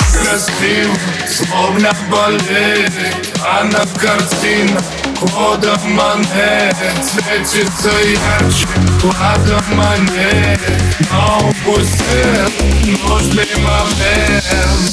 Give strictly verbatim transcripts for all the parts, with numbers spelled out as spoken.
красива, словно болеет. Она картина, кодом монет, светится ярче кладом монет. Но упустил нужный момент.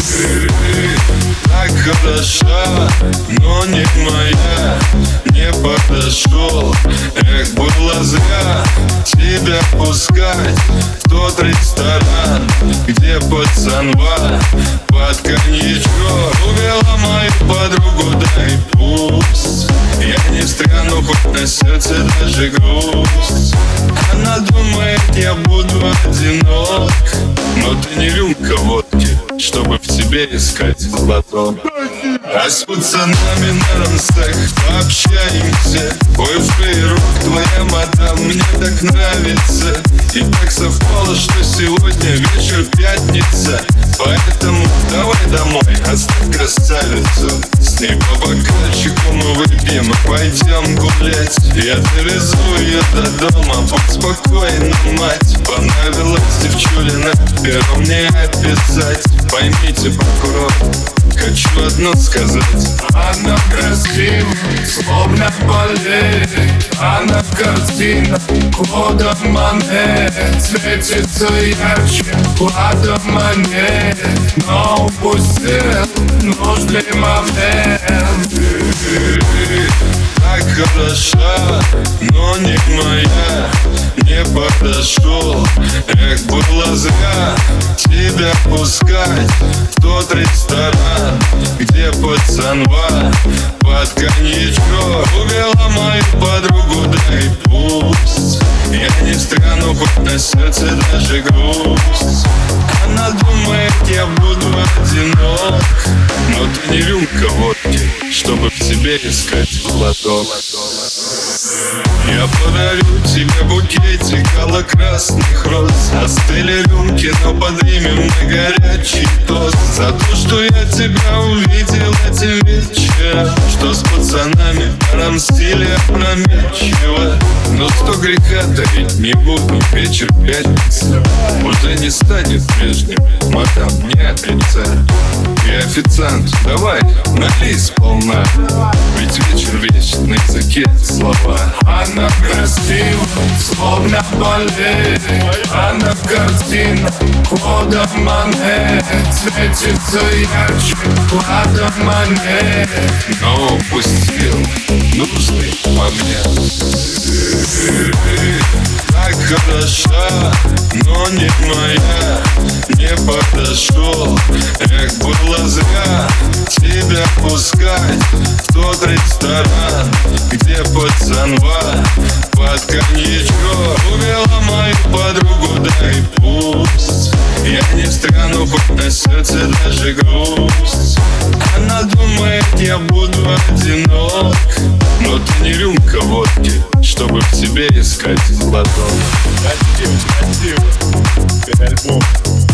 Так хороша, но не моя. Не подошел, эх, было зря тебя пускать в тот ресторан, где пацанва под коньячок увела мою подругу, да и пусть. Я не встряну, хоть на сердце даже грусть. Она думает, я буду одинок, но ты не рюмка водки, чтобы в тебе искать золото. А с пацанами на рамсах пообщаемся. Ой, фрейрук, твоя мадам мне так нравится. И так совпало, что сегодня вечер пятница. Поэтому давай домой, оставь красавицу. С ней по бокальчику мы выпьем и пойдем гулять. Я довезу ее до дома, будь спокойна, мать. Понравилась девчулина, пером не описать. Поймите, прокурор, хочу одно сказать. Она красива, словно болеет. Она картина, кодом монет, светится ярче кладом монет. Но упустил нужный момент. Так хороша, но не моя. Не подошел, эх, было зря тебя пускать в тот ресторан, где пацанва под коньячок увела мою подругу, да и пусть. Я не встряну, хоть на сердце даже грусть. Она думает, я буду одинок, но ты не рюмка водки, чтобы в себе искать глоток. Я подарю тебе букетик алло-красных роз. Остыли рюмки, но поднимем на горячий тост за то, что я тебя увидел этим вечером. Что с пацанами рамстили опрометчиво. Но сто греха дарить не буду, вечер пятница уже не станет прежним, мадам, не отрицай. И официант, давай, налей сполна, ведь вечер вечный, на языке слова. Она красива, словно болеет. Она картина, кодом монет, светится ярче кладом монет. Но упустил нужный момент. Так хороша, но не моя. Не подошел, эх, было зря тебя пускать в тот ресторан, где пацанва под коньячок увела мою подругу, да и пусть. Я не встряну, хоть на сердце даже грусть. Она думает, я буду одинок, но ты не рюмка водки, чтобы в тебе искать золото. Красиво, красиво, ты альбом.